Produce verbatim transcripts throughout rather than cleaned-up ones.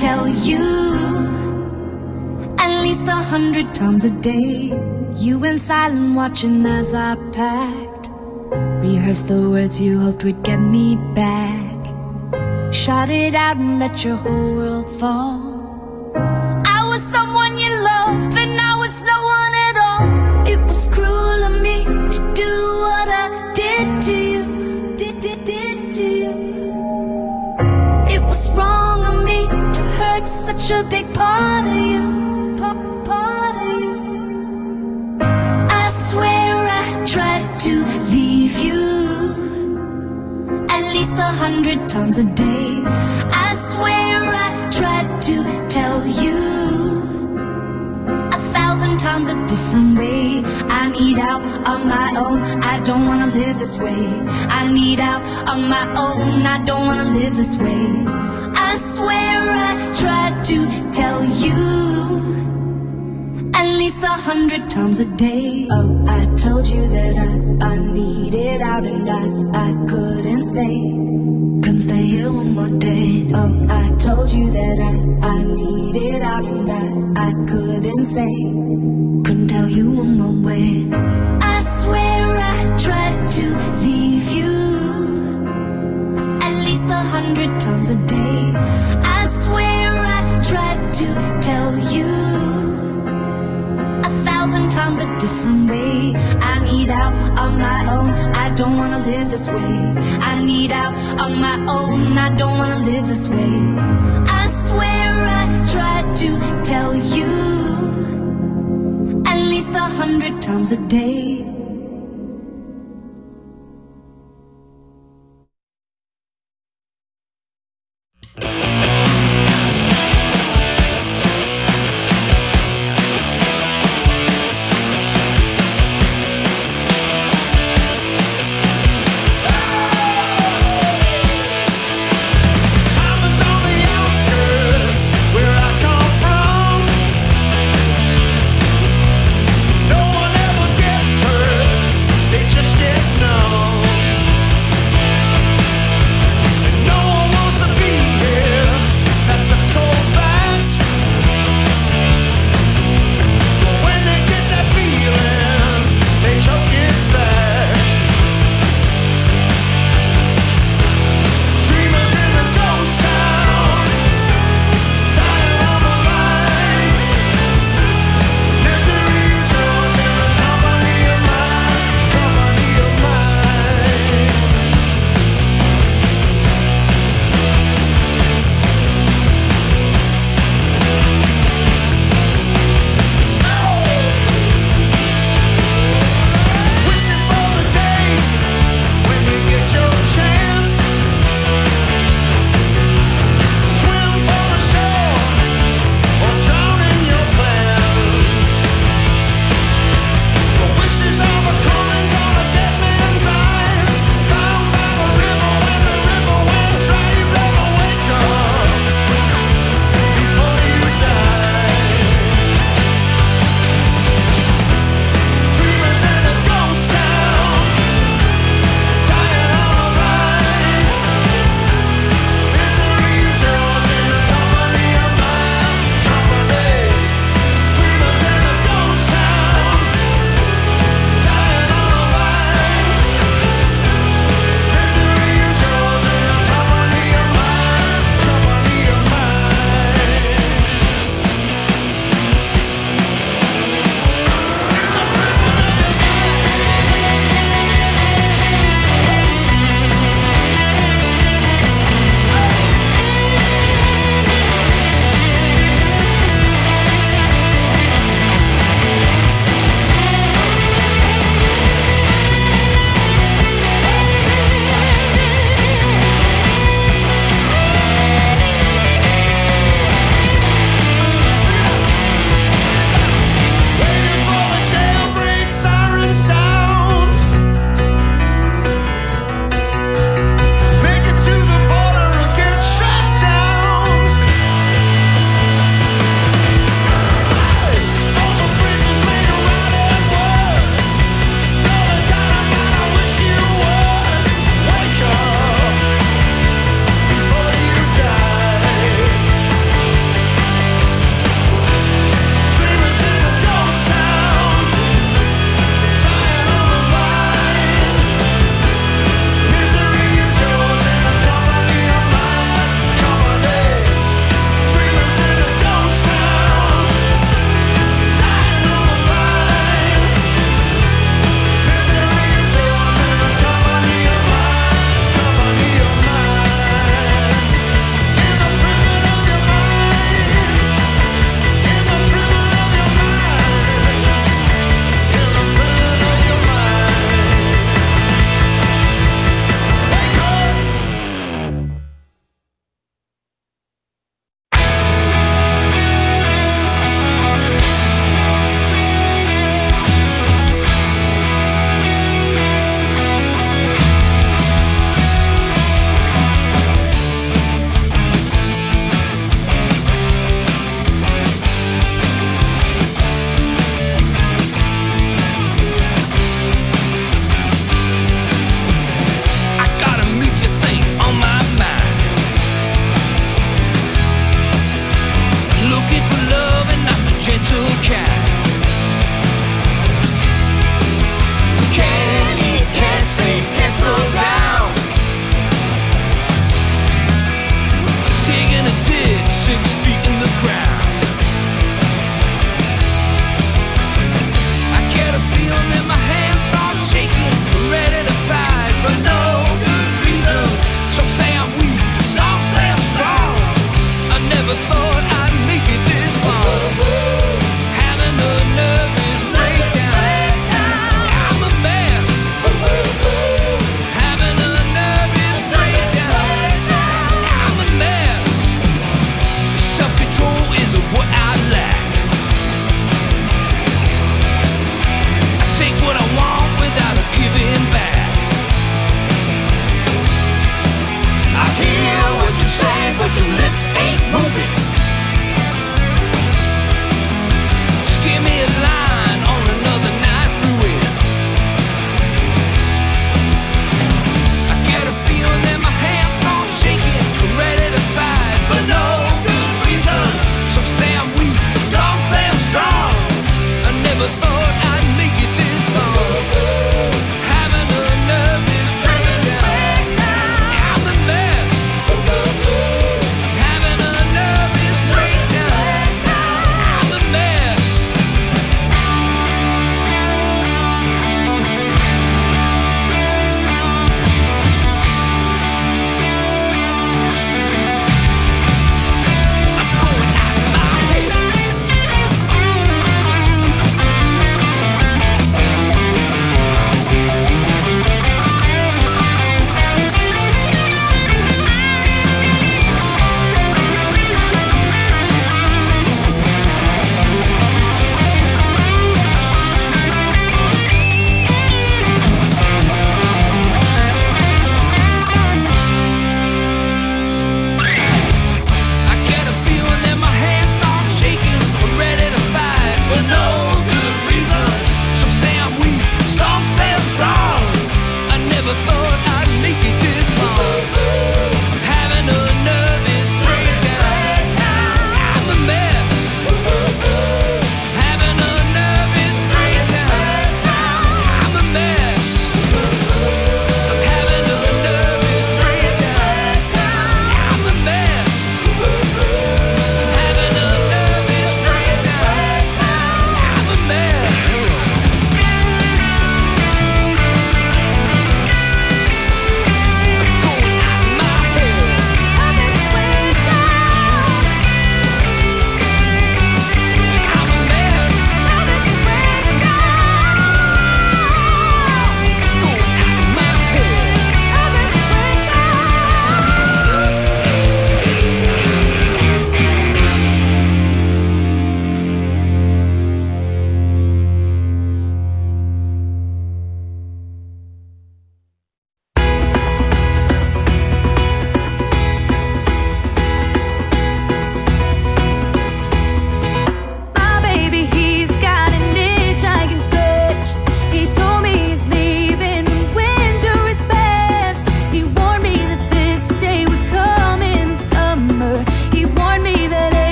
tell you at least a hundred times a day. You went silent watching as I packed, rehearsed the words you hoped would get me back. Shot it out and let your whole world fall. I was someone you loved, then I was no one at all. It was cruel of me to do what I did to you. Did, did, did to you. It was wrong of me to hurt such a big part of you. Part of you. I swear I tried to leave you at least a hundred times a day. I swear I tried to tell you a thousand times a different way. I need out on my own, I don't wanna live this way. I need out on my own, I don't wanna live this way. I swear I tried to tell you at least a hundred times a day. Oh, I told you that I, I needed out and I, I couldn't stay. Couldn't stay here one more day. Oh, I told you that I, I needed out and I, I couldn't say. Couldn't tell you one more way. I swear I tried to leave you at least a hundred times a day. I swear I tried to tell you a thousand times a different way. I need out on my own, I don't wanna live this way. I need out on my own, I don't wanna live this way. I swear I tried to tell you at least a hundred times a day. No one ever gets hurt.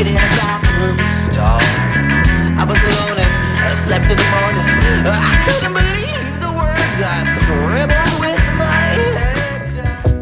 naked in a bathroom stall. I was alone and I slept through the morning. I couldn't believe the words I scribbled with my head down.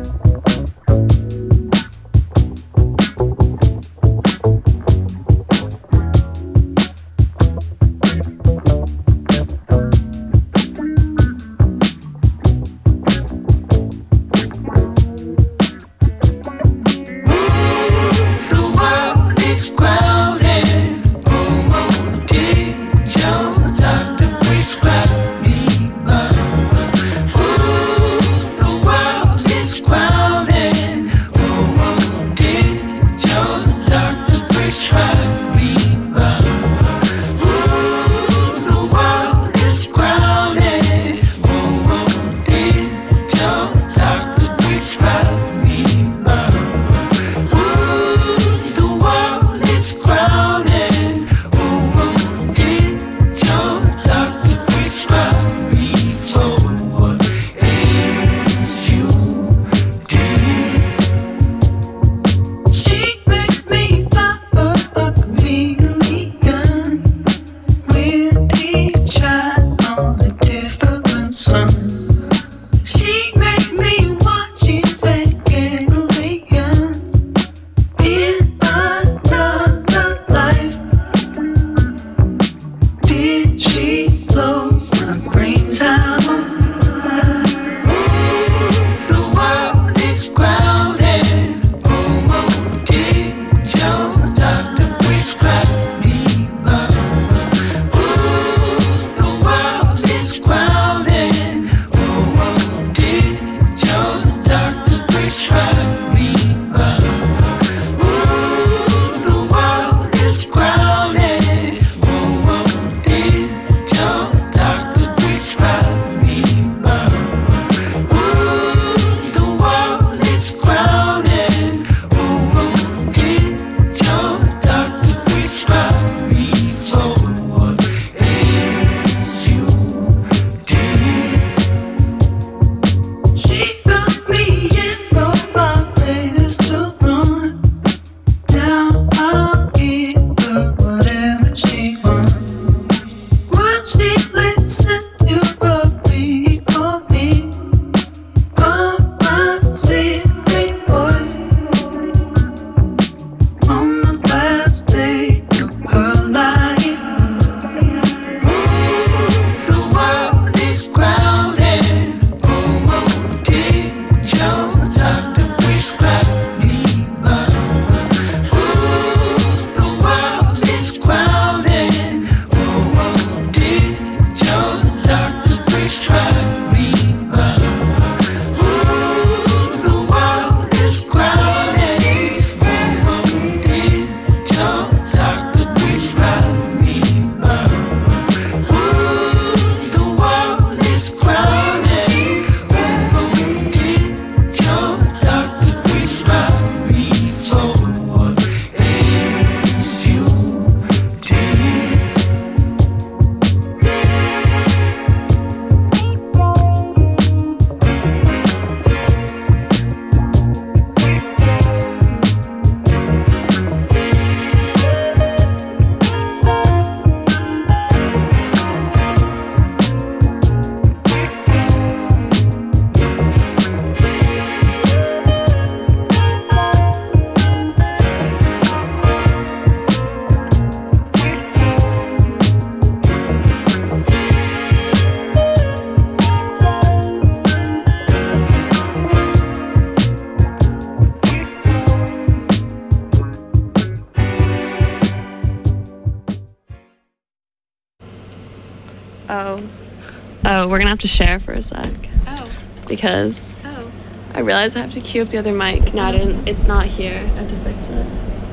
Oh. Oh, we're gonna have to share for a sec. Oh. Because oh. I realized I have to cue up the other mic. No, I didn't. It's not here. I have to fix it.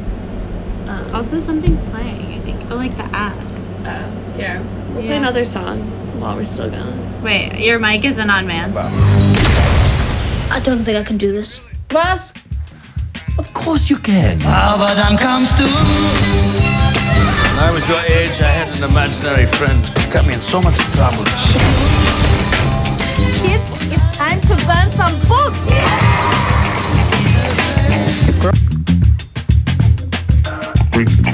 Um, also, something's playing, I think. Oh, like the ad. Oh, here. We'll yeah. play another song while we're still going. Wait, your mic isn't on, man. I don't think I can do this. Was? Of course you can. Abadan comes to. When I was your age, I had an imaginary friend. Got me in so much trouble. Kids, it's time to burn some books. Yeah!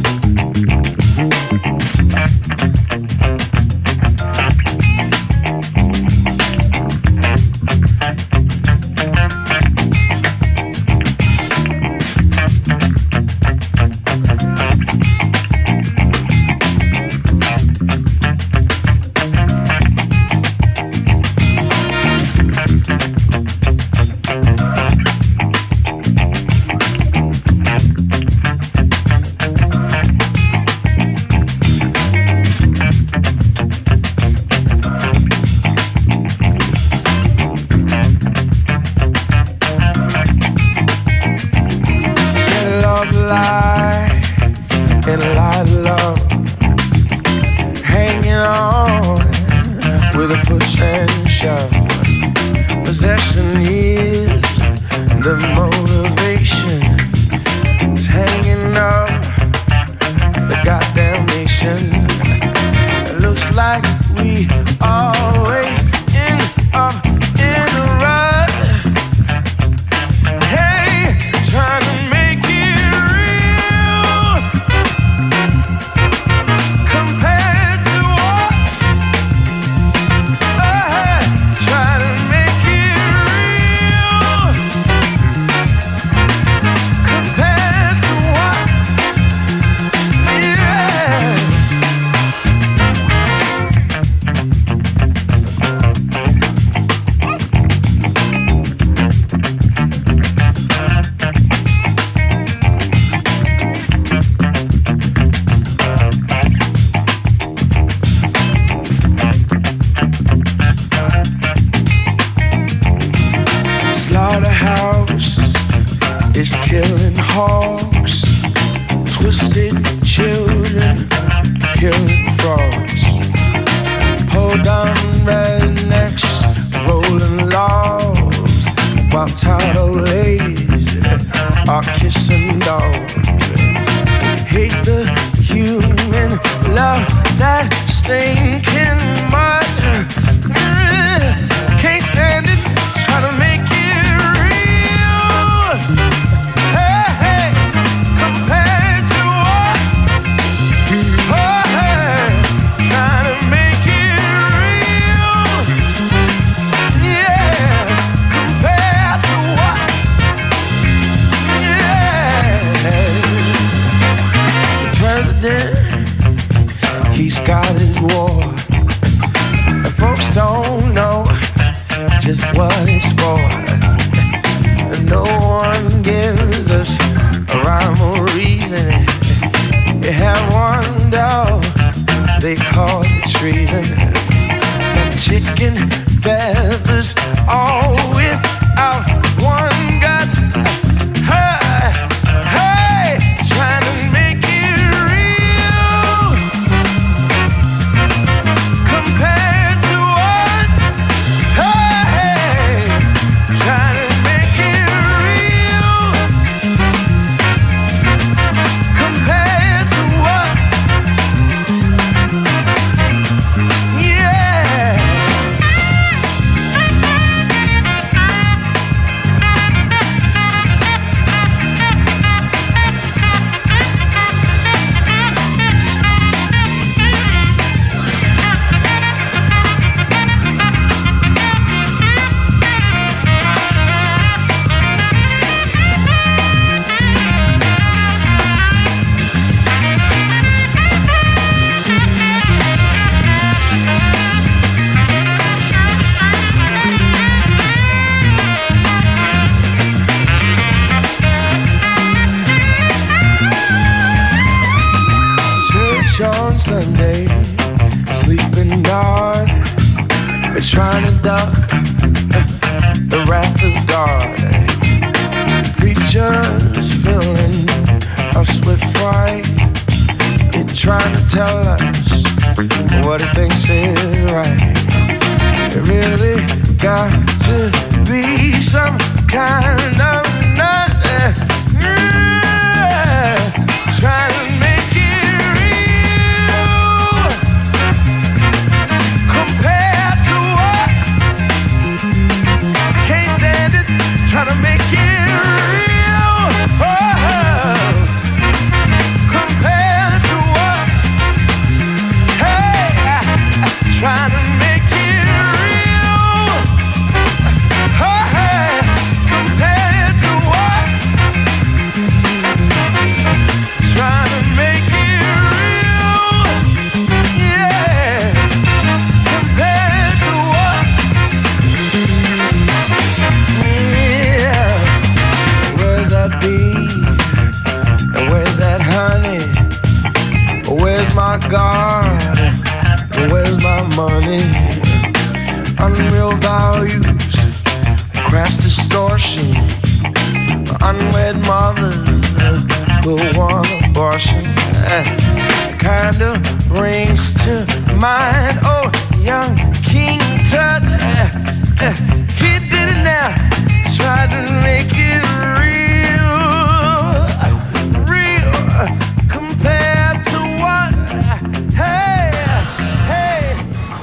lie and a lie of love, hanging on with a push and shove. Possession is the motivation. It's hanging up the goddamn nation. It looks like we always end up in a rut. Hey, trying to make it real compared to what? Uh, trying to make it real compared to what? Yeah. Slaughterhouse is killing hogs, twisted children, killing frogs, pull down rednecks, rolling logs, while tired old ladies are kissing dogs. Hate the human love, that stinking mud. Can't stand it, try to make it real. Hey, hey, compared to what? Oh, hey, trying to make it real. Yeah, compared to what? Yeah. The president, he's got his war, and folks don't know just what it's for. And no one gives us a rhyme or reason. You have one dog, they call it treason. And chicken feathers all without one gut. Hey, hey, trying to make it real compared to what? Hey, trying to make it real compared to what? Yeah. Church on Sunday, sleeping hard, but trying to duck the wrath of God. Preachers filling us with fright, they're trying to tell us what he thinks is right. It really got to be some kind of nut. Yeah. Trying to make it real compared to what? Can't stand it, trying to make it real. Oh, compared to what? Hey, trying to make it real. Oh, hey, compared to what? Trying to make it real. Yeah, compared to what? Yeah, where's that bee? And where's that honey? Where's my God? And where's my money? Unreal values, crass distortion, unwed mothers, who want abortion. Uh, kind of brings to mind, oh, young King Tut. Uh, uh, he did it now, tried to make it real, real, compared to what, hey, hey.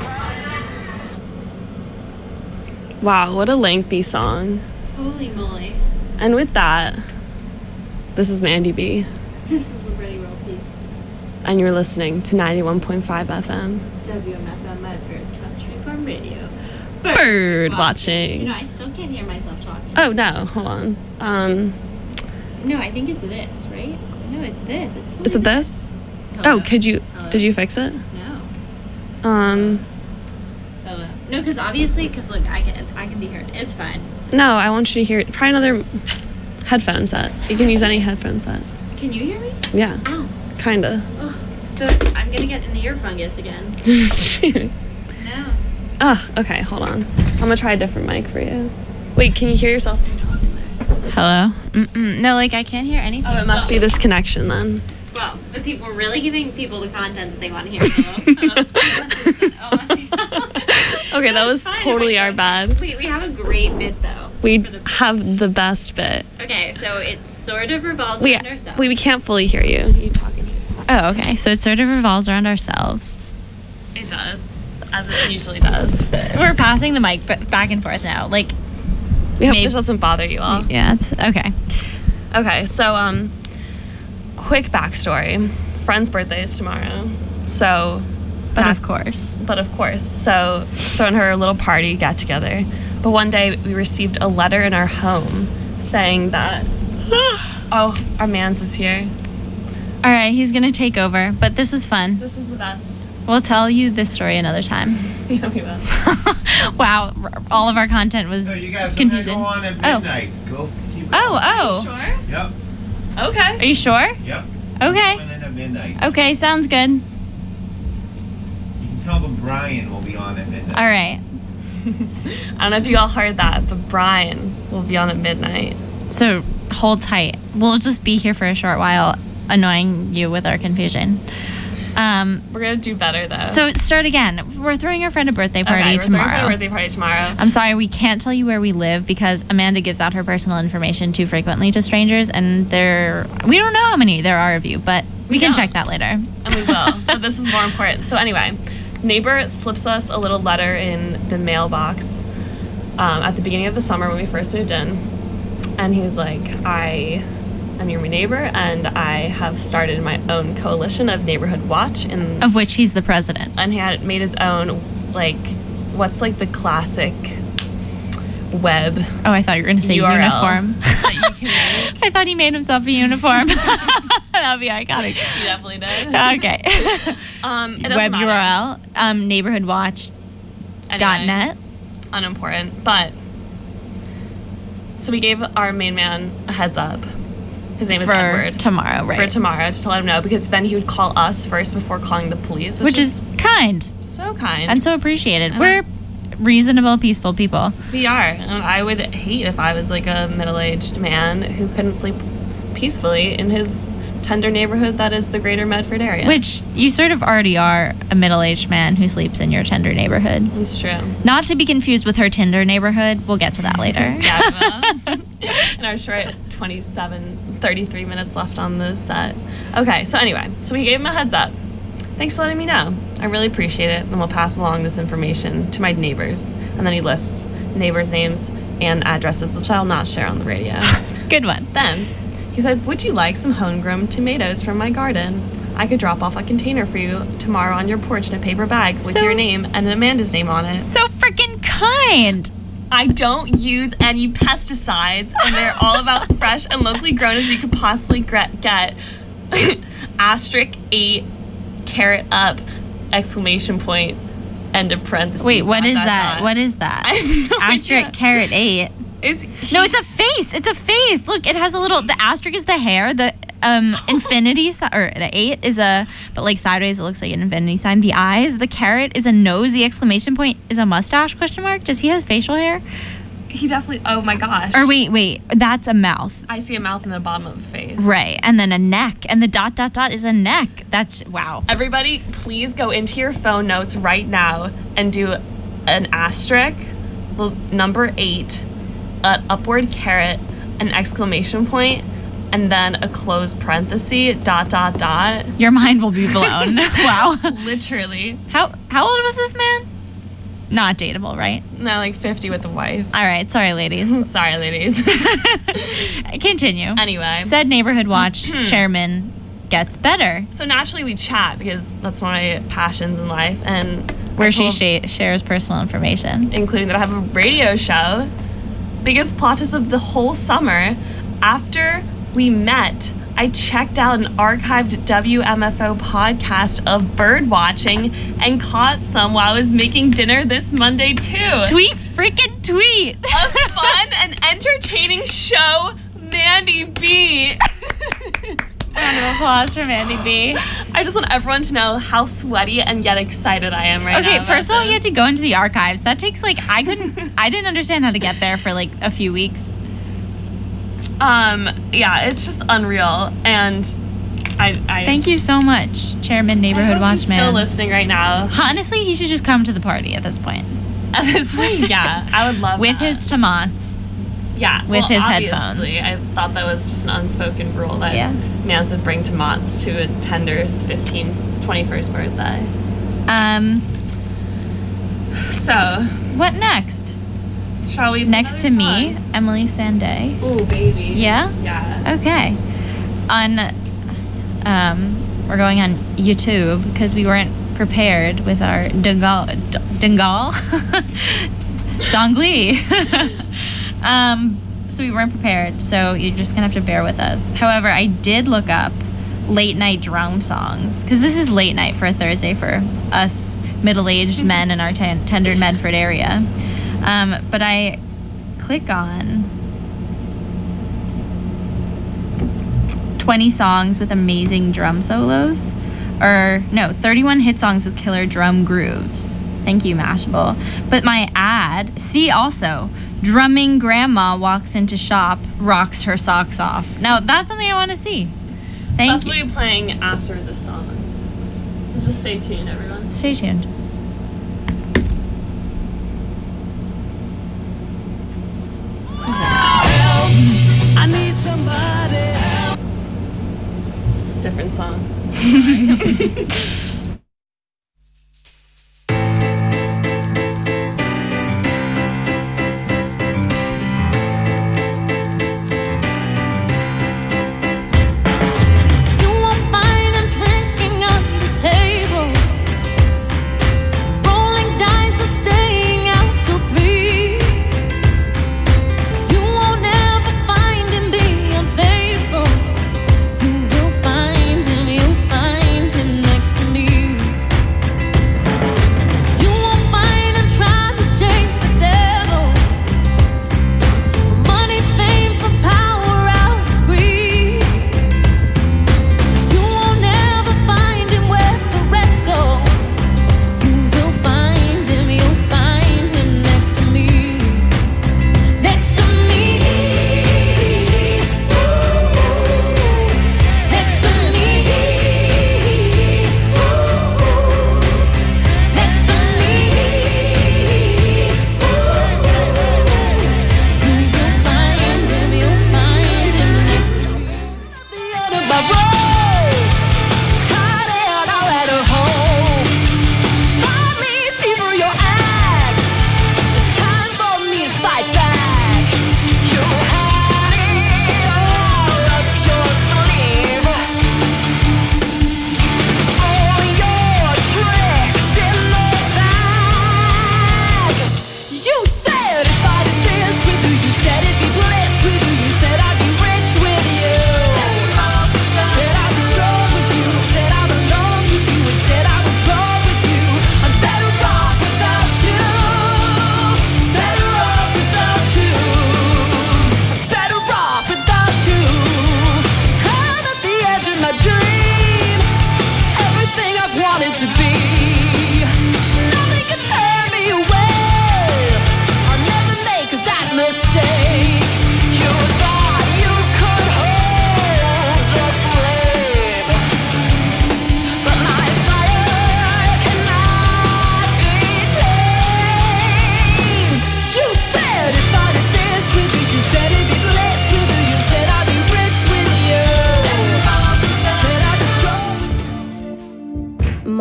Wow, what a lengthy song. Holy moly. And with that, this is Mandy B. This is Liberty Roll Piece. And you're listening to ninety-one point five F M. W M F M Medford, Touch Reform Radio. Bird, Bird watching. You know, I still can't hear myself talking. Oh, no, hold on. Um, no, I think it's this, right? No, it's this. It's is it this? Hello? Oh, could you, Hello? did you fix it? No. Um, Hello? No, because obviously, because look, I can, I can be heard. It's fine. No, I want you to hear it. Try another headphone set. You can use any headphone set. Can you hear me? Yeah. Ow. Kinda. Oh, those, I'm gonna get an ear fungus again. No. Oh, okay, hold on. I'm gonna try a different mic for you. Wait, can you hear yourself talking there? Hello? Mm-mm. No, like, I can't hear anything. Oh, it must be this connection then. Well, the people, we're really giving people the content that they want to hear. Hello? Hello? It must be, oh, it must be that. Okay, No, that was it's fine. totally Oh my our God. bad. We, we have a great bit, though. We for the- have the best bit. Okay, so it sort of revolves We, around ourselves. we, we can't fully hear you. You talking. Oh, okay. So it sort of revolves around ourselves. It does, as it usually does. We're passing the mic b- back and forth now. Like, We hope maybe- this doesn't bother you all. yeah, it's okay. Okay, so um, quick backstory. Friend's birthday is tomorrow, so. But back- of course. But of course, so throwing her a little party, get together. But one day we received a letter in our home saying that, oh, our man's is here. All right, he's going to take over, but this was fun. This is the best. We'll tell you this story another time. Yeah, we will. Wow, r- all of our content was So you guys, confusion. I'm gonna go on at midnight. Go. Keep going. Oh, oh. Sure? Yep. Okay. Are you sure? Yep. Okay. Going in at midnight. Okay, sounds good. You can tell them Brian will be on at midnight. All right. I don't know if you all heard that, but Brian will be on at midnight. So hold tight. We'll just be here for a short while, annoying you with our confusion. Um, We're going to do better, though. so start again. We're throwing our friend a birthday party okay, we're throwing tomorrow. her birthday party tomorrow. I'm sorry, we can't tell you where we live because Amanda gives out her personal information too frequently to strangers, and there we don't know how many there are of you, but we, We can don't. check that later. And we will. But this is more important. So anyway, neighbor slips us a little letter in the mailbox um, at the beginning of the summer when we first moved in. And he was like, I am your neighbor, and I have started my own coalition of Neighborhood Watch. And, Of which he's the president. and he had made his own, like, what's like the classic web Oh, I thought you were going to say U R L uniform. that you can make. I thought he made himself a uniform. That'd be iconic. He definitely did. Okay. Um, it doesn't Web matter. U R L, um, neighborhood watch dot Anyway. net. Unimportant, but so we gave our main man a heads up. His name for is Edward. tomorrow, right? For tomorrow, to let him know, because then he would call us first before calling the police, which, Which is kind so kind. and so appreciated. And We're reasonable, peaceful people. we are. And I would hate if I was like a middle-aged man who couldn't sleep peacefully in his tender neighborhood that is the greater Medford area. Which you sort of already are a middle-aged man who sleeps in your tender neighborhood. It's true. Not to be confused with her Tinder neighborhood. We'll get to that later. Yeah, we will. In our short twenty-seven, thirty-three minutes left on the set. Okay, so anyway, so we gave him a heads up. Thanks for letting me know. I really appreciate it, and we'll pass along this information to my neighbors. And then he lists neighbors' names and addresses, which I'll not share on the radio. Good one. Then he said, would you like some homegrown tomatoes from my garden? I could drop off a container for you tomorrow on your porch in a paper bag with So- your name and Amanda's name on it. So freaking kind. I don't use any pesticides, and they're all about fresh and locally grown as you could possibly gre- get. Asterisk eight, carrot up, exclamation point, end of parentheses. Wait, what dot, is dot, that? dot. What is that? I have no Asterisk idea. carrot eight. Is No, it's a face. It's a face. Look, it has a little. The asterisk is the hair. The um infinity si- or the eight is a, but like sideways it looks like an infinity sign. The eyes. The carrot is a nose. The exclamation point is a mustache? Question mark. Does he have facial hair? He definitely. Oh my gosh. Or wait, wait. That's a mouth. I see a mouth in the bottom of the face. Right. And then a neck. And the dot, dot, dot is a neck. That's, wow. Everybody, please go into your phone notes right now and do an asterisk, the number eight, an upward caret, an exclamation point, and then a closed parenthesis, dot, dot, dot. Your mind will be blown. Wow. Literally. How how old was this man? Not dateable, right? No, like fifty with a wife. All right. Sorry, ladies. Sorry, ladies. Continue. Anyway. Said Neighborhood Watch chairman gets better. So naturally we chat because that's one of my passions in life. And Where I she told- sh- shares personal information. including that I have a radio show. Biggest plot twist of the whole summer. After we met, I checked out an archived W M F O podcast of bird watching and caught some while I was making dinner this Monday too. Tweet freaking tweet. A fun and entertaining show, Mandy B. Round of applause for Mandy B. I just want everyone to know how sweaty and yet excited I am right now. Okay, first of all, about you had this. to go into the archives. That takes like I couldn't. I didn't understand how to get there for like a few weeks. Um, yeah, it's just unreal, and I, I Thank you so much, Chairman Neighborhood I hope he's Watchman. still listening right now. Honestly, he should just come to the party at this point At this point, yeah, I would love with that. his tomats. yeah with well, his obviously, headphones. I thought that was just an unspoken rule that Yeah. Nance would bring tomats to a tender's fifteenth, twenty-first birthday. Um, So, what next? shall we? Next to another me, song? Emily Sandé. Ooh, baby. Yeah? Yeah. Okay. On, um, we're going on YouTube because we weren't prepared with our Dingal, D- Dingal, Dongli. um, so we weren't prepared. So you're just gonna have to bear with us. However, I did look up late night drone songs because this is late night for a Thursday for us middle-aged men in our ten- tender Medford area. Um, but I click on twenty songs with amazing drum solos, or no, thirty-one hit songs with killer drum grooves. Thank you, Mashable. But my ad, see also, drumming grandma walks into shop, rocks her socks off. Now that's something I want to see. Thank That's you. what we're playing after the song. So just stay tuned, everyone. Stay tuned. I need somebody. Different song. You won't find him drinking at the table, rolling dice or staying out till three. You won't ever find him being unfaithful. You will find him, you'll find him next to me. You won't find him trying to chase the devil, for money, fame, for power, out of greed. You won't ever find him where the rest go. You will find him, you'll find him next to me. Next to me. Next to me. Next to me. You will find him, you'll find him next to me. The end of my road, tired and all at home. Find me, see through your act. It's time for me to fight back. You had it all up your sleeve. All your tricks in the bag. You said if I did this with you, you said it'd be bliss with you. You said I'd be rich with you. Said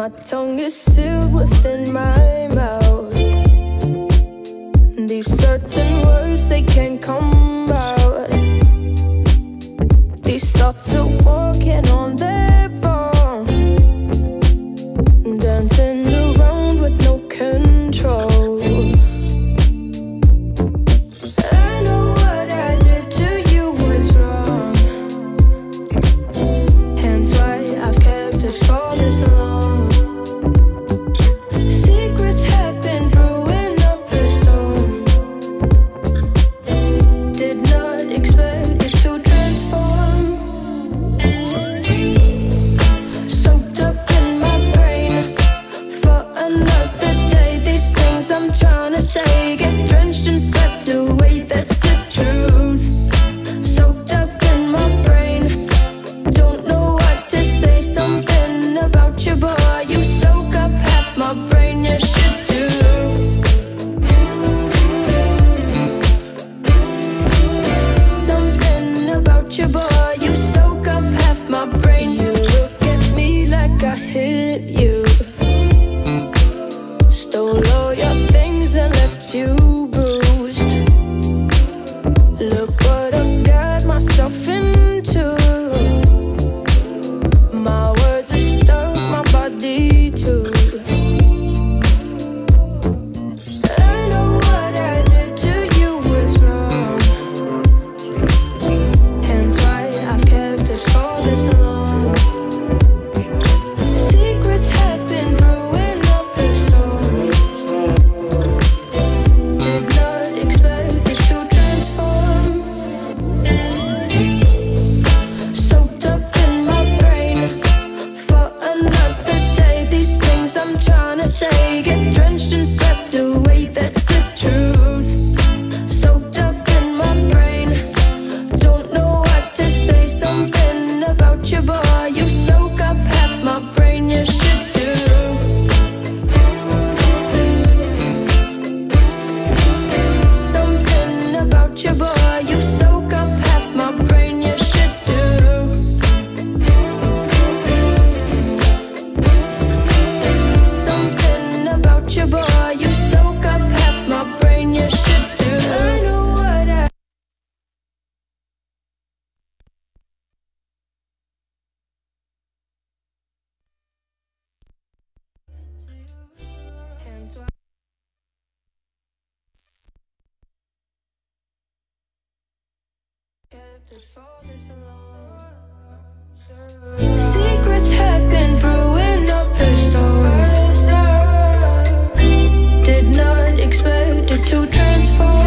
My tongue is sealed within my mouth. These certain words, they can't come out. These thoughts are walking on their own, dancing around with no control. I know what I did to you was wrong, hence why I've kept it for this long. Secrets have been brewing up a storm. Did not expect it to transform. Soaked up in my brain for another day. These things I'm trying to say get drenched and swept away. That's the truth. Soaked up in my brain. Don't know what to say. Something about you, boy. You soak up half my brain. You should do. Something about you, boy. You soak up half my brain. You look at me like I hit you. Stole all your things and left you bruised. Look what I got myself into. My words are stuck, my body too. I know what I did to you was wrong, hence why I've kept it for this long. Secrets have been brewing up a storm. Did not expect it to transform. Soaked up in my brain for another day. These things I'm trying to say get drenched and swept away. That's the truth. Soaked up in my brain. Don't know what to say. Something about you, boy. You soak up half my brain. You should do. Something about you, boy. You soak up half my brain. You should do. Something about you, boy. You soak up half my brain. You should do. I know what I. Hands wide. Kept it for this long. Secrets have been brewing up a storm. Did not expect it to transform.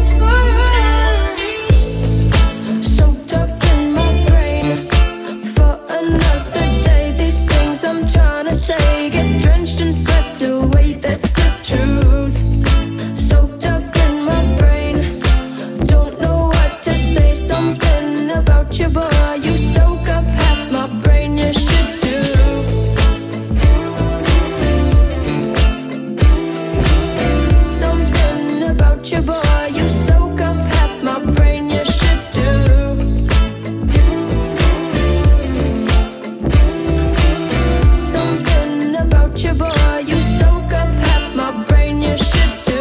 Soaked up in my brain for another day. These things I'm trying to say get drenched and swept away. That's the truth. Soaked up in my brain. Don't know what to say. Something about you, boy. You soak up half my brain. You should do. Something about you, boy. You soak up half my brain. You should do. Something about you, boy. You soak up half my brain. You should do.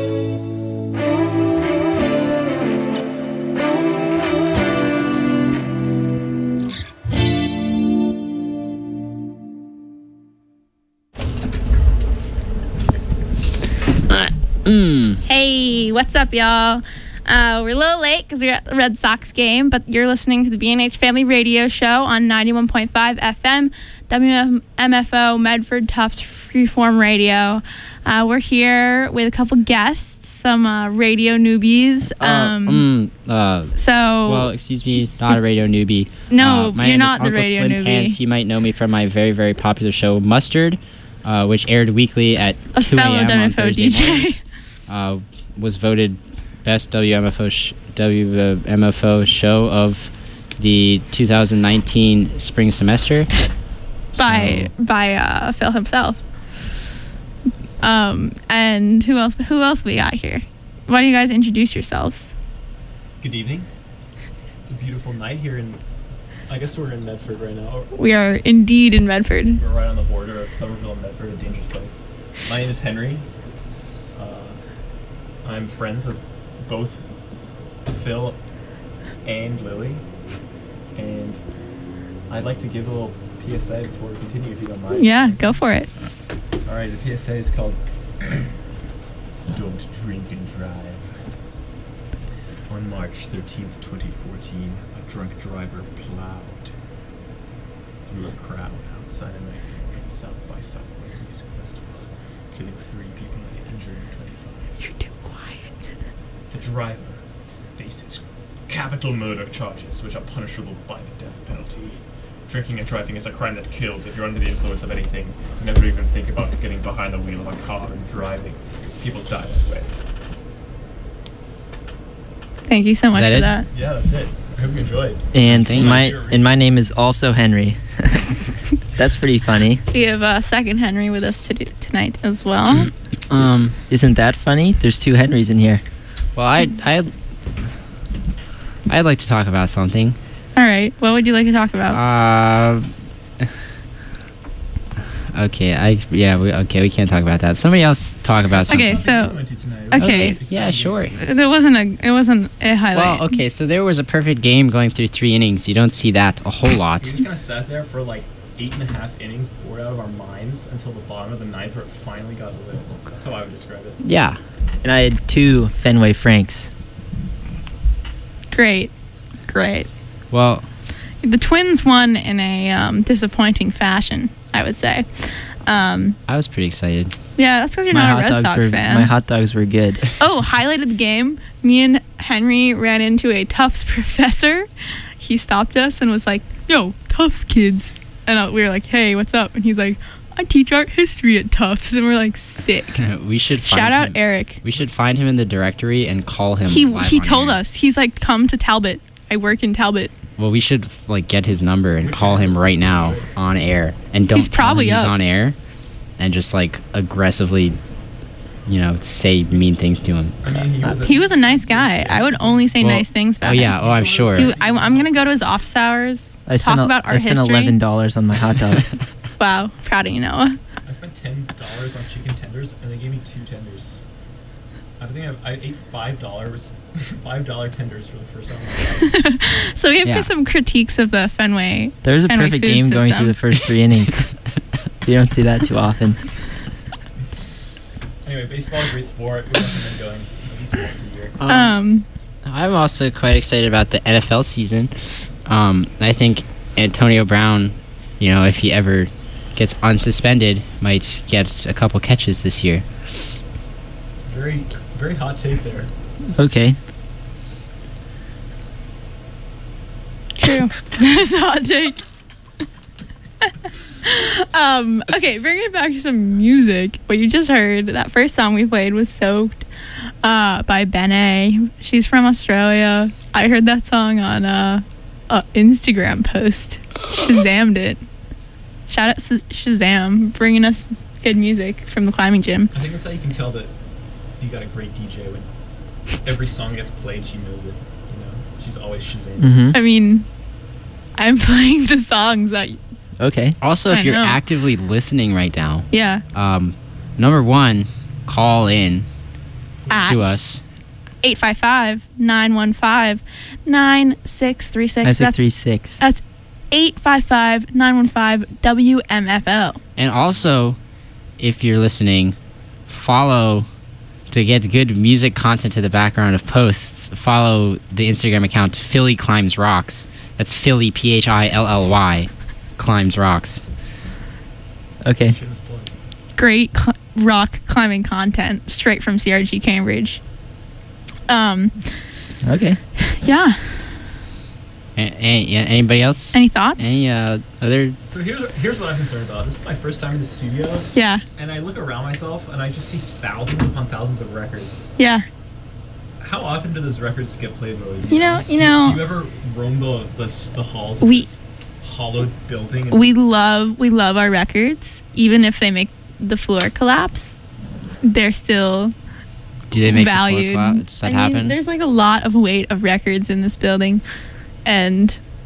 Mm. Hey, what's up, y'all? Uh, we're a little late because we were at the Red Sox game, but you're listening to the B N H Family Radio Show on ninety-one point five F M, W M F O, Medford Tufts Freeform Radio. Uh, we're here with a couple guests, some uh, radio newbies. Um, uh, mm, uh, so, well, excuse me, not a radio newbie. No, uh, my you're name not is the Uncle radio Slim newbie. Pants. You might know me from my very, very popular show Mustard, uh, which aired weekly at a two fellow a.m. W M on F O Thursday D J. mornings. Uh, was voted best W M F O sh- W M F O show of the two thousand nineteen spring semester. by So- by uh, Phil himself. Um, and who else? Who else we got here? Why don't you guys introduce yourselves? Good evening. It's a beautiful night here in I guess we're in Medford right now. We are indeed in Medford. We're right on the border of Somerville and Medford, a dangerous place. My name is Henry. Uh, I'm friends of both Phil and Lily. And I'd like to give a little P S A before we continue, if you don't mind. Yeah, go for it. All right, the P S A is called Don't Drink and Drive. On March thirteenth, twenty fourteen, a drunk driver plowed through a crowd outside a nightclub at South by Southwest Music Festival, killing three people and injuring twenty-five. You're too quiet. The driver faces capital murder charges, which are punishable by the death penalty. Drinking and driving is a crime that kills. If you're under the influence of anything, never even think about getting behind the wheel of a car and driving. People die that way. Thank you so much that for it? that. Yeah, that's it. I hope you enjoyed. And Thank my you. and my name is also Henry. That's pretty funny. We have uh, second Henry with us to do tonight as well. Um, isn't that funny? There's two Henrys in here. Well, I I I'd like to talk about something. All right. What would you like to talk about? Uh, okay, I yeah, we, okay, we can't talk about that. Somebody else talk about something. Okay, so okay, yeah, sure. There wasn't a it wasn't a highlight. Well, okay, so there was a perfect game going through three innings. You don't see that a whole lot. We just kind of sat there for like eight and a half innings, bored out of our minds, until the bottom of the ninth where it finally got lit. That's how I would describe it. Yeah. And I had two Fenway Franks. Great, great. Well, the Twins won in a um, disappointing fashion, I would say. Um, I was pretty excited. yeah, that's because you're my not a hot Red dogs Sox were fan. my hot dogs were good. Oh, highlight of the game. Me and Henry ran into a Tufts professor. He stopped us and was like, "Yo, Tufts kids," and uh, we were like, "Hey, what's up?" And he's like, "I teach art history at Tufts," and we're like, "Sick." we should find Shout out him. Eric. We should find him in the directory and call him. He live he on told air. us. He's like, "Come to Talbot. I work in Talbot." Well, we should like get his number and call him right now on air, and don't He's tell him probably he's up. on air, and just like aggressively, you know, say mean things to him. I mean, he was a, He was a nice guy. I would only say Well, nice things about oh him. yeah, oh I'm sure. He, I, I'm gonna go to his office hours. I spent talk a- about art I spent history. eleven dollars on my hot dogs. Wow, proud of you, Noah. I spent ten dollars on chicken tenders, and they gave me two tenders. I think I've, I ate five dollars, five dollar tenders for the first time in my life. So we have Yeah. some critiques of the Fenway. There's a Fenway perfect food game going system. through the first three innings. You don't see that too often. Anyway, baseball is a great sport. We recommend going at least once a year. Um, I'm also quite excited about the N F L season. Um, I think Antonio Brown, you know, if he ever gets unsuspended, might get a couple catches this year. Very, very hot take there. Okay. True. That's a hot take. um, okay, bringing it back to some music. What you just heard, that first song we played was Soaked uh, by Benet. She's from Australia. I heard that song on a, a Instagram post. Shazammed it. Shout out to Shazam, bringing us good music from the climbing gym. I think that's how you can tell that you got a great D J when every song gets played, she knows it. You know, she's always Shazam. Mhm. I mean, I'm playing the songs that. Okay. Also, if I you're know. actively listening right now, Yeah. um, number one, call in At to us. eight five five, nine one five, nine six three six. nine six three six. That's eight five five, nine one five, W M F O. And also, if you're listening, follow to get good music content to the background of posts. Follow the Instagram account Philly Climbs Rocks. That's Philly, P H I L L Y, Climbs Rocks. Okay. Great cl- rock climbing content straight from C R G Cambridge. Um, Okay. yeah. A- a- yeah, anybody else? Any thoughts? Any uh, other? So here's here's what I'm concerned about. This is my first time in the studio. Yeah. And I look around myself and I just see thousands upon thousands of records. Yeah. How often do those records get played, Lily? You know- you do, know- Do you ever roam the the, the halls of We- this hollowed building? And We love we love our records, even if they make the floor collapse. They're still Do they make valued. the floor collapse? Does that I mean, happen? there's like a lot of weight of records in this building, and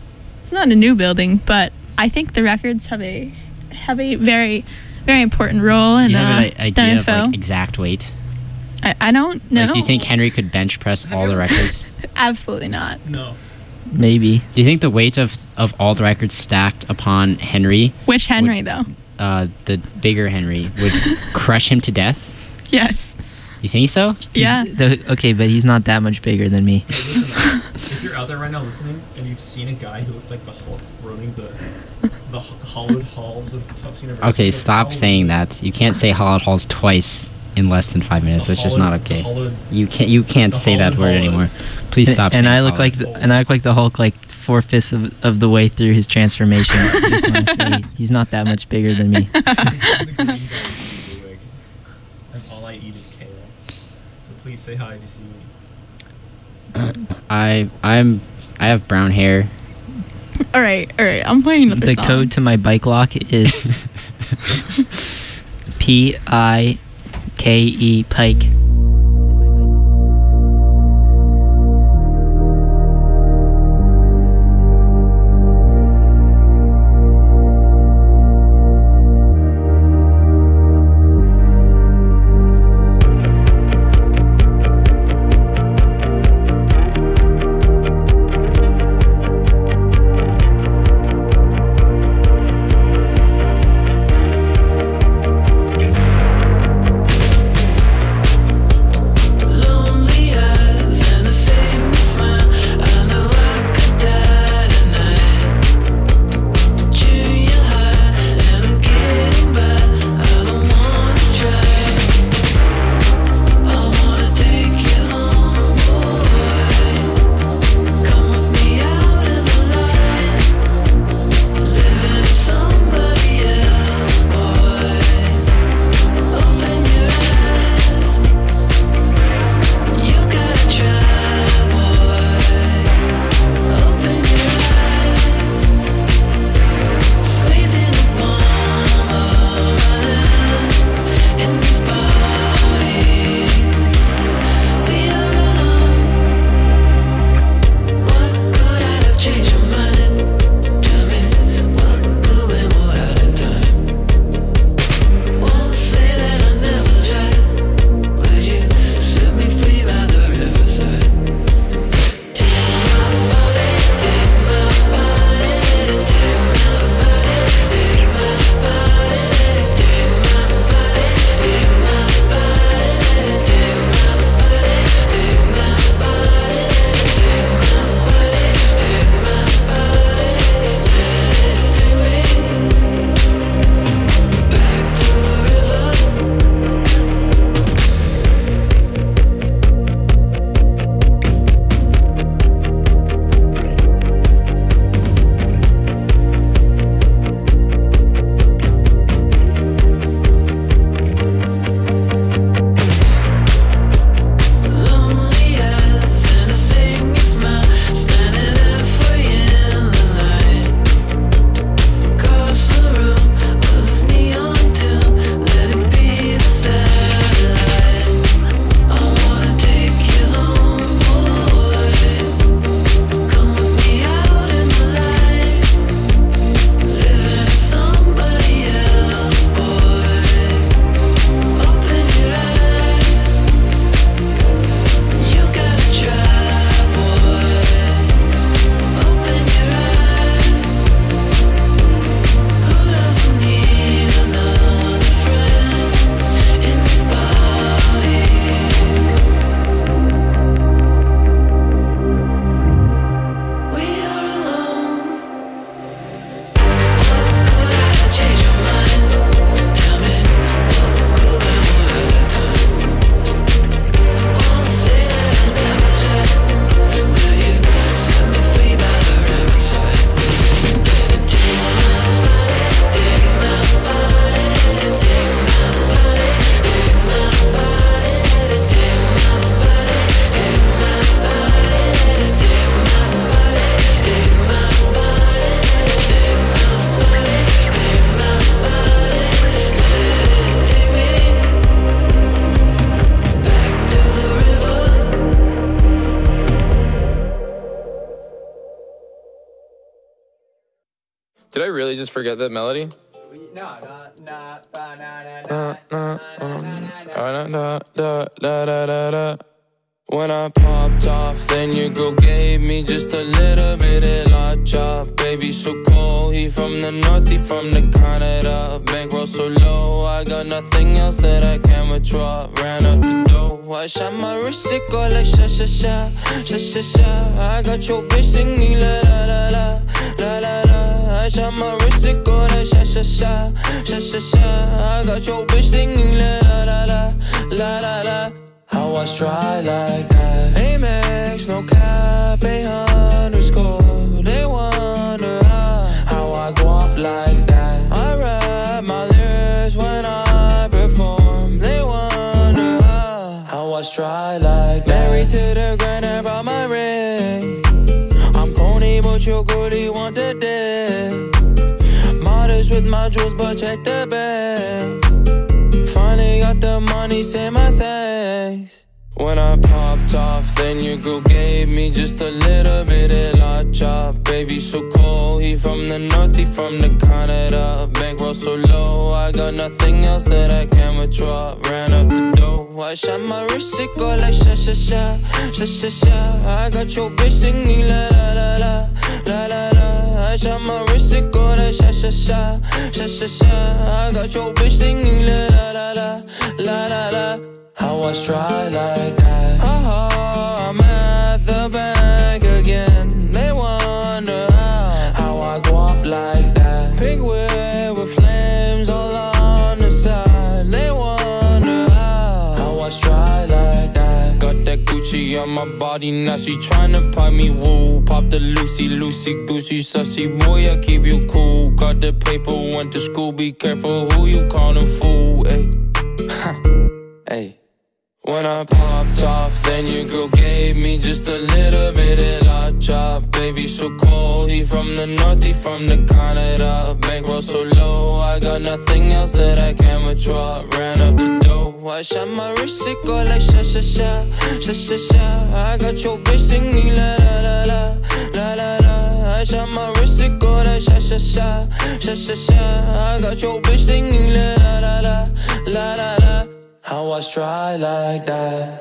it's not a new building, but I think the records have a have a very very important role in you have uh, an idea of W F O. like exact weight? I, I don't know. Like, do you think Henry could bench press all the records? Absolutely not. No. Maybe. Do you think the weight of, of all the records stacked upon Henry, Which Henry would- though? uh, the bigger Henry, would crush him to death? Yes. You think so? He's Yeah. the- okay, but he's not that much bigger than me. Hey, listen, if you're out there right now listening and you've seen a guy who looks like the Hulk roaming the the ho- hollowed halls of Tufts University. Okay, the stop hollowed- saying that. You can't say hollowed halls twice in less than five minutes. The That's just not hollowed- okay. the hollowed- You can't you can't the say that hollowed word halls. anymore. Please stop. And saying I look hollowed. like the, and I look like the Hulk like four fifths of, of the way through his transformation. I just want to say he's not that much bigger than me. and all I eat is kale. So please say hi if you see me. I I'm I have brown hair. All right, all right. I'm playing another The song. code to my bike lock is P I K E Pike. Did I really just forget that melody? No, no, no, ba, na, na, Uh, uh, um, uh, da, da, da, da, da, da. When I popped off, then your girl gave me just a little bit of la chop. Baby so cold, he from the north, he from the Canada. Bankroll so low, I got nothing else that I can withdraw. Ran up the dough, I shot my wrist, it go like sha sha sha, sha sha sha. I got your bitch singing la la la la, la la la. I shot my wrist, it go like sha sha sha, sha sha sha. I got your bitch singing la la la la, la la la. How I try like that? Amex, no cap, a underscore. They wonder how, how I go up like that. I rap my lyrics when I perform. They wonder how, how I try like that. Married to the grind, I brought my ring. I'm corny, but your goodie want the dick. Modest with my jewels, but check the bag. Finally got the money, say my thanks. When I popped off, then your girl gave me just a little bit of la chop. Baby so cold, he from the north, he from the Canada. Bankroll so low, I got nothing else that I can withdraw. Ran up the dough, I shot my wrist, it go like sha sha sha, sha sha sha. I got your bitch singing la la la la, la la la. I shot my wrist, it go like sha sha sha, sha sha sha. I got your bitch singing la la la la, la la la. How I try like that? Oh, I'm at the bank again. They wonder how, how I go up like that. Pink whip with flames all on the side. They wonder how, how I try like that. Got that Gucci on my body, now she tryna pipe me woo. Pop the Lucy, Lucy, Goosey, sussy boy, I keep you cool. Got the paper, went to school, be careful who you callin' fool, ayy. Ayy. When I popped off, then your girl gave me just a little bit of la chop. Baby so cold, he from the north, he from the Canada. Bankroll so low, I got nothing else that I can withdraw. Ran up the dough, I shot my wrist, it go like sha sha sha, sha sha sha. I got your bitch singing la la la la, la la la. I shot my wrist, it go like sha sha sha, sha sha sha. I got your bitch singing la la la la, la la la. How I try like that?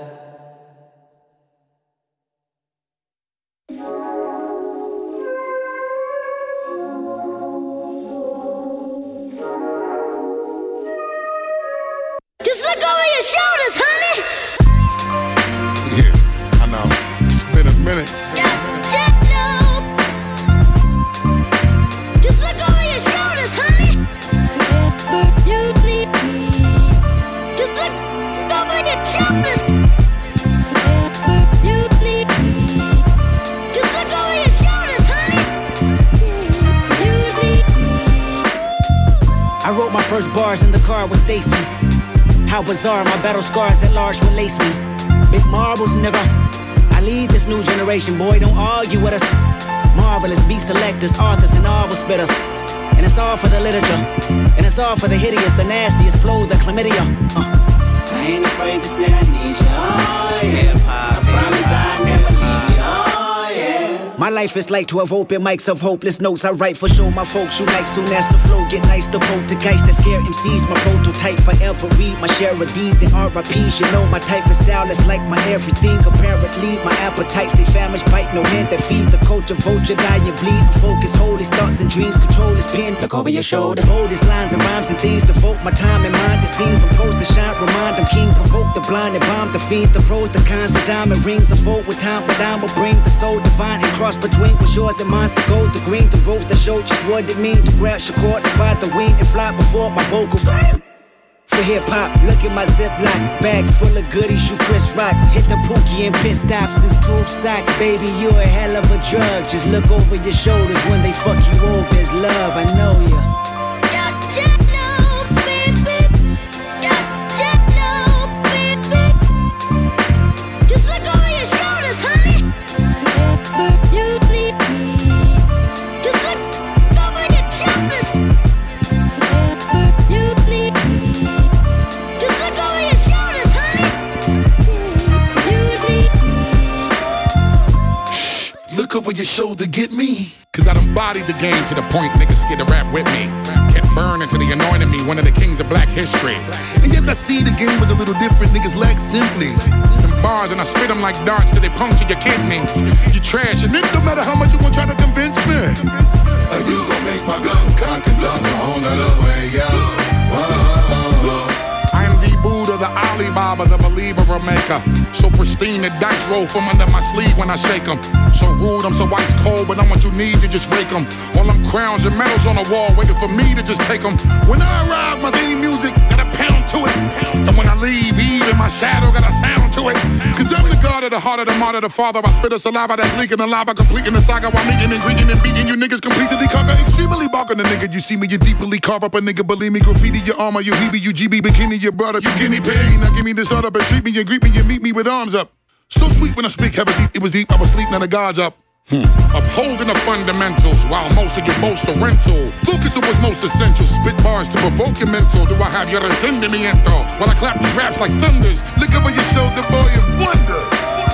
Just look over your shoulders, honey. Yeah, I know. It's been a minute. Just look over your shoulders, honey. Wherever you lead me. Just look over your shoulders. Wherever you lead me. Just look over your shoulders, honey. You lead me. I wrote my first bars in the car with Stacy. How bizarre, my battle scars at large will lace me. Big marbles, nigga. I lead this new generation, boy, don't argue with us. Marvelous beat selectors, authors, and novel spitters. And it's all for the literature. And it's all for the hideous, the nastiest flow, the chlamydia. Uh. I ain't afraid to say I need you, oh yeah. I promise I'll never leave you, oh yeah. My life is like twelve open mics of hopeless notes I write for show my folks you like. Soon as the flow get nice, the poltergeist that scare M Cs. My prototype forever read my share of D's and R I P's. You know my type of style is like my everything. Apparently my appetites they famished, bite no hand that feed the culture. Vulture die and bleed. Focus, hold his thoughts and dreams. Control his pen. Look over your shoulder. Boldest lines and rhymes and things. Devote my time and mind. It seems I'm supposed to shine. Remind them king. Provoke the blind and bomb the fiends. The pros, the cons, the diamond rings. A vote with time, but I will bring the soul divine and cross between what's yours and mine's. The gold, the green, the rose that showed just what it mean to grab Shakur, to buy the wing and fly before my vocals. Scream! For hip-hop, look at my Ziploc bag full of goodies, you Chris Rock. Hit the Pookie and pit stops and tube socks. Baby, you a hell of a drug. Just look over your shoulders when they fuck you over. It's love, I know ya. Over your shoulder, get me. Cause I done bodied the game to the point niggas scared to rap with me. Kept burning till they anointed me one of the kings of black history. And yes, I see the game was a little different, niggas lack simply. Them bars and I spit them like darts till they puncture your kidney. You trash, and it no matter how much you want try to convince me. Are you gon' make my gun cock and tongue a whole nother way, yo? Whoa. I am the Buddha, the Alibaba, the believer maker. So pristine, the dice roll from under my sleeve when I shake them. So rude, I'm so ice cold, but I'm what you need to just rake them. All them crowns and medals on the wall waiting for me to just take them. When I arrive, my theme music got a pound to it. And when I leave, even my shadow got a sound to it. Cause I'm the god of the heart of the martyr, the father. I spit a saliva that's leaking the lava, completing the saga while meeting and greeting and beating you niggas completely conquer. Extremely barking the nigga, you see me, you deeply carve up a nigga. Believe me, graffiti your armor, you heebie, you G B, bikini, your brother, you guinea pig. Now give me this start up and treat me and greet me and meet me with arms up. So sweet when I speak, heavy deep, it was deep, I was sleeping, now the God's up. Hmm. Upholding the fundamentals while most of get most are rental. Focus on what's most essential. Spit bars to provoke your mental. Do I have your entendimiento? While I clap these raps like thunders. Look over your shoulder, boy, and wonder.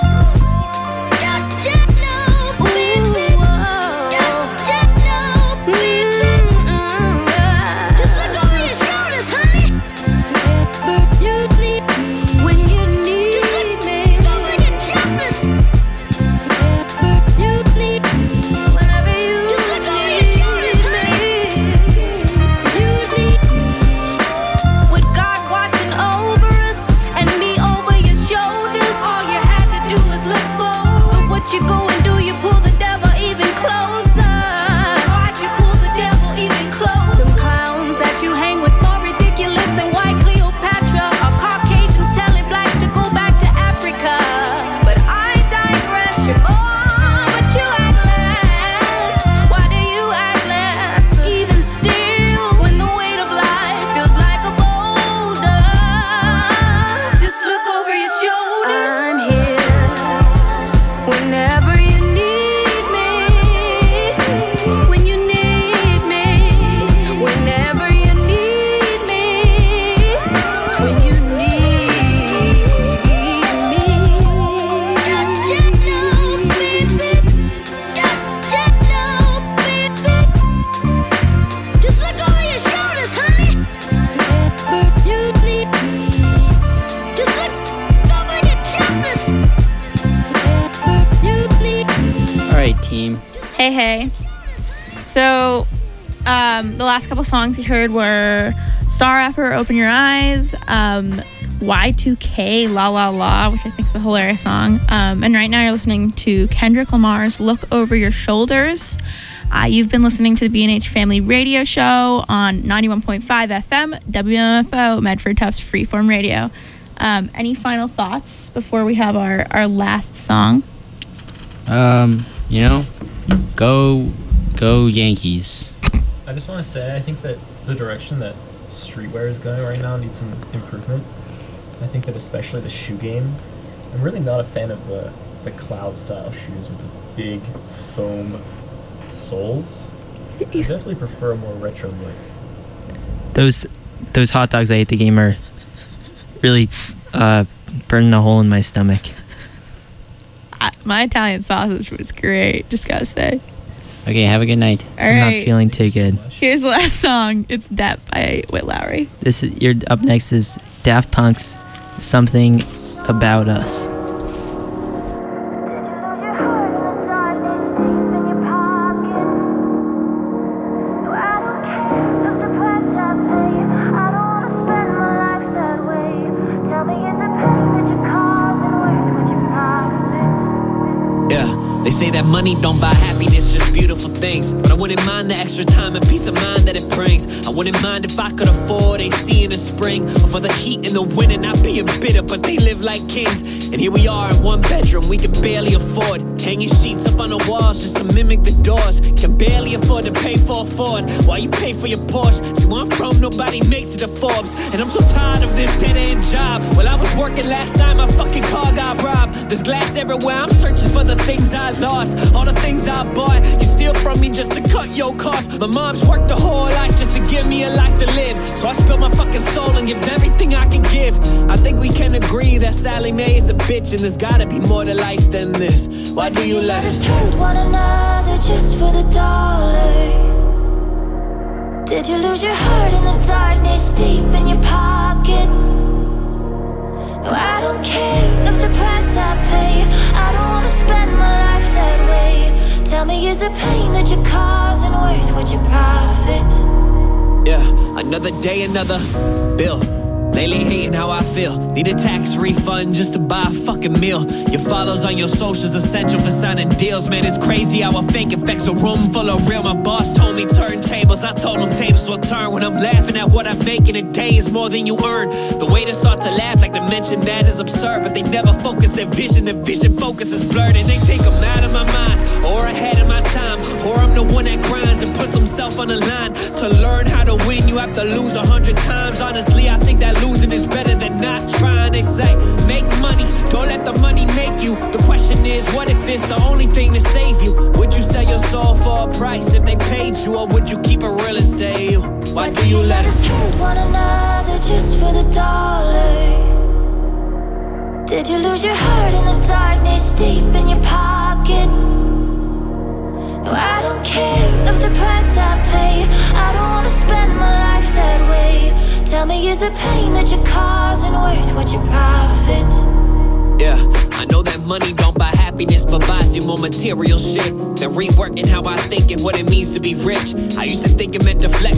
Hey, hey. So, um, the last couple songs you heard were Star Effort, Open Your Eyes, um, Y two K, La La La, which I think is a hilarious song. Um, and right now you're listening to Kendrick Lamar's Look Over Your Shoulders. Uh, you've been listening to the B and H Family Radio Show on ninety-one point five F M, W M F O, Medford Tufts Freeform Radio. Um, any final thoughts before we have our, our last song? Um, you know, go, go Yankees. I just want to say, I think that the direction that streetwear is going right now needs some improvement. I think that especially the shoe game, I'm really not a fan of the, the cloud style shoes with the big foam soles. I definitely prefer a more retro look. Those those hot dogs I ate the game are really uh, burning a hole in my stomach. I, my Italian sausage was great, just gotta say. Okay, have a good night. All I'm right. not feeling too good. Here's the last song. It's Depp by Whit Lowry. This is, you're up next is Daft Punk's Something About Us. They say that money don't buy happiness, just beautiful things. But I wouldn't mind the extra time and peace of mind that it brings. I wouldn't mind if I could afford A C in the spring, or for the heat in the winter, not being bitter, but they live like kings. And here we are in one bedroom we can barely afford, hanging sheets up on the walls just to mimic the doors. Can barely afford to pay for a Ford while you pay for your Porsche. See where I'm from, nobody makes it to Forbes. And I'm so tired of this dead-end job. While I was working last night, my fucking car got robbed. There's glass everywhere, I'm searching for the things I lost. All the things I bought, you steal from me just to cut your cost. My mom's worked the whole life just to give me a life to live. So I spill my fucking soul and give everything I can give. I think we can agree that Sally Mae is a bitch, and there's gotta be more to life than this. Why do you let us hurt one another just for the dollar? Did you lose your heart in the darkness deep in your pocket? No, I don't care if the price I pay. I don't wanna spend my life that way. Tell me, is the pain that you're causing worth what you profit? Yeah, another day, another bill. Lately hating how I feel. Need a tax refund just to buy a fucking meal. Your follows on your socials essential for signing deals. Man, it's crazy how a fake affects a room full of real. My boss told me turn tables. I told him tables will turn. When I'm laughing at what I make in a day is more than you earn. The way to start to laugh, like to mention that is absurd. But they never focus their vision. Their vision focus is blurred. And they think I'm out of my mind or ahead of my time, or I'm the one that grinds and puts himself on the line. To learn how to win, you have to lose a hundred times. Honestly, I think that losing is better than not trying. They say, make money, don't let the money make you. The question is, what if it's the only thing to save you? Would you sell your soul for a price if they paid you? Or would you keep it real and stay you? Why do you let us hurt one another just for the dollar? Did you lose your heart in the darkness deep in your pocket? No, I don't care if the price I pay. I don't wanna spend my life that way. Tell me, is the pain that you're causing worth what you profit? Yeah, I know that money don't buy happiness, but buys you more material shit. Been reworking how I think and what it means to be rich. I used to think it meant to flex